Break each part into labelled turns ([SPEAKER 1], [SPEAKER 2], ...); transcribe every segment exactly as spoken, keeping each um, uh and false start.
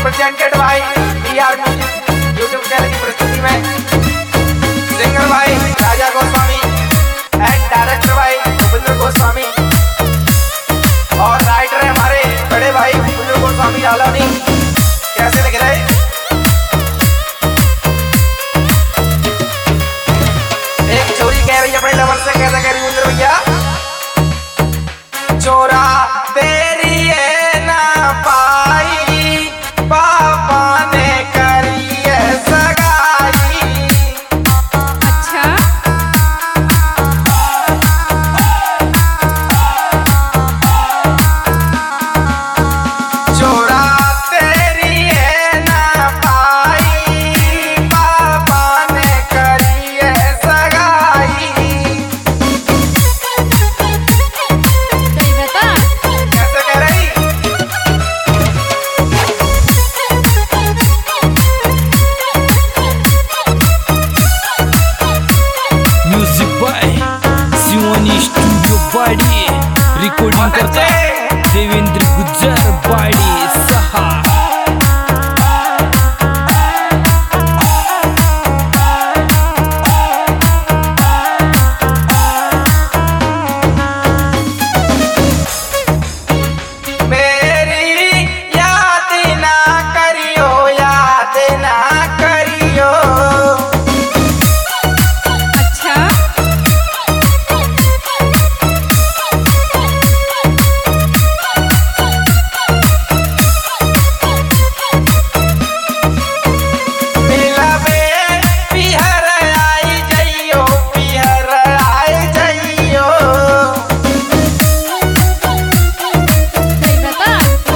[SPEAKER 1] Presented by TR music YouTube channel की प्रस्तुति में सिंगर भाई राजा गोस्वामी एंड डायरेक्टर भाई भूपेंद्र गोस्वामी और राइटर है हमारे बड़े भाई भूपेंद्र गोस्वामी जालौनी। कैसे लग रहे एक छोरी कह रही अपने लवर से, कैसे कह रही उधर भैया, चोरा तेरी है ना पाई पापा ने करी है सगाई।
[SPEAKER 2] अच्छा
[SPEAKER 1] चोरा तेरी है ना पाई पापा ने करी है सगाई।
[SPEAKER 2] सही बता।
[SPEAKER 1] कैसे कह रही
[SPEAKER 3] म्यूजिक बाय शिवानी स्टूडियो बाड़ी, रिकॉर्डिंग करता देवेंद्र गुज्जर बाड़ी सहा।
[SPEAKER 1] मेरी याद ना करियो याद ना करियो।
[SPEAKER 2] अच्छा
[SPEAKER 1] मिलबे पिहर आई जइयो पिहर आई जइयो।
[SPEAKER 2] सही बता।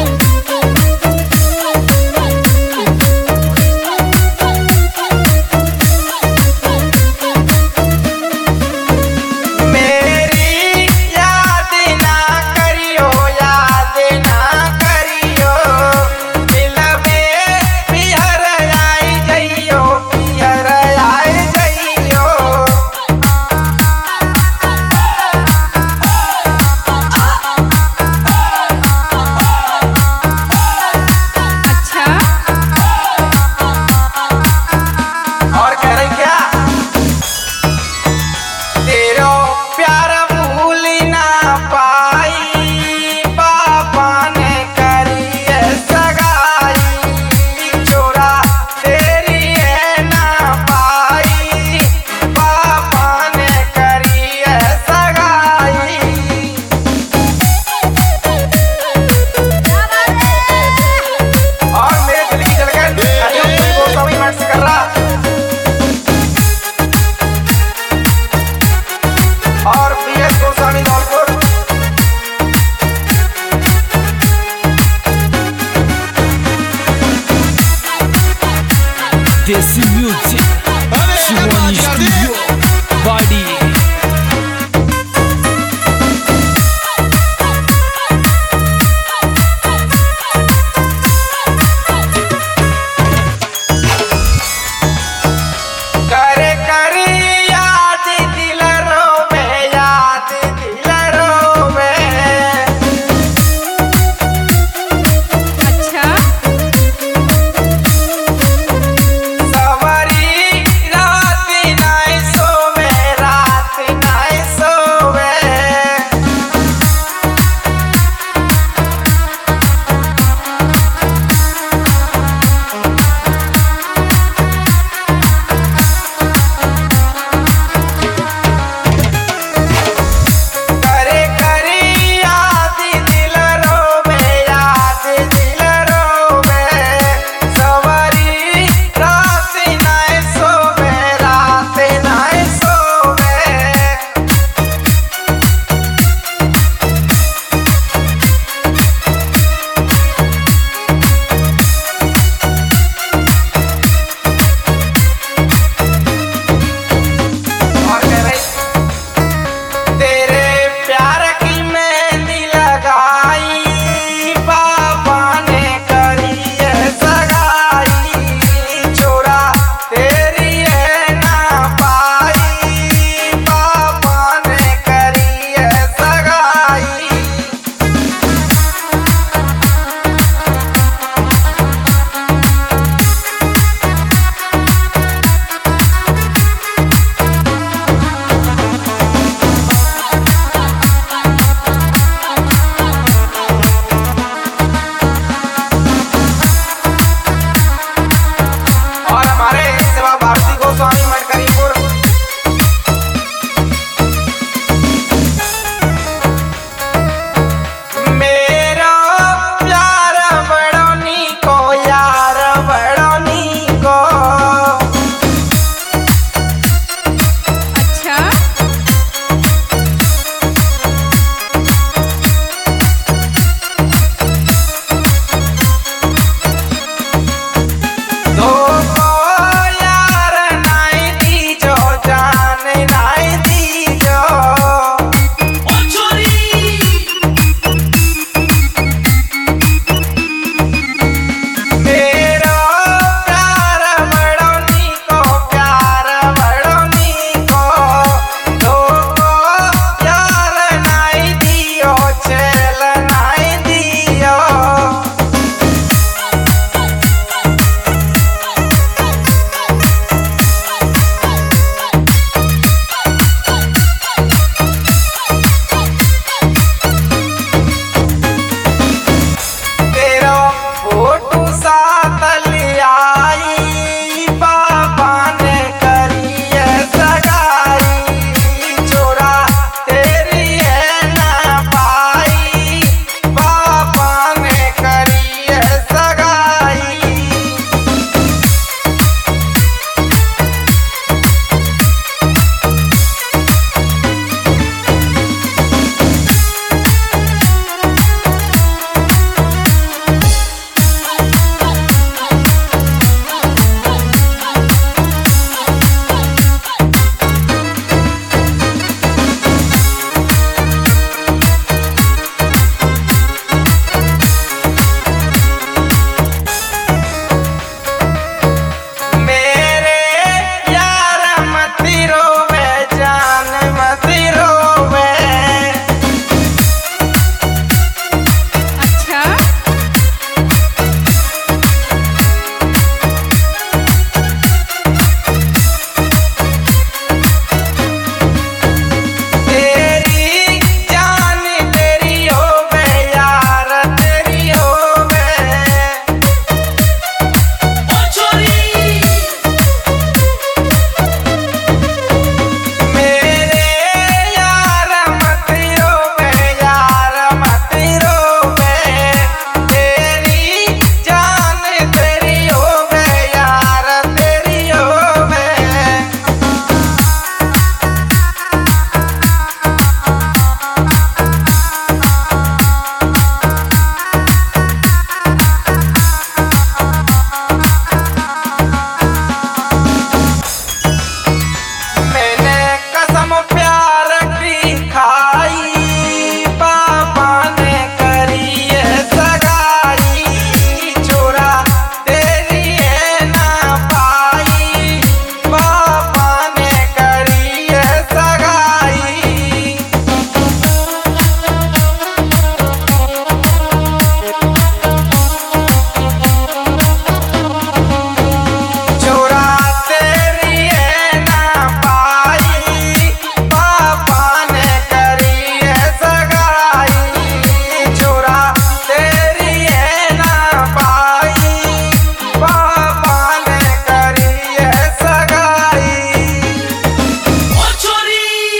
[SPEAKER 1] मेरी याद ना करियो याद ना करियो। मिलबे पिहर आई जइयो पिहर आई जइयो।
[SPEAKER 2] अच्छा
[SPEAKER 1] और कह रही क्या, तेरो प्यार भूल ना पाई पापा ने करी है सगाई। चोरा तेरी है ना पाई पापा ने करी है सगाई। और मेरे दिल की धड़कन हरिओम पूरी गोस्वामी मंच से कर रहा और पीएस गोस्वामी धौलपुर।
[SPEAKER 3] देसी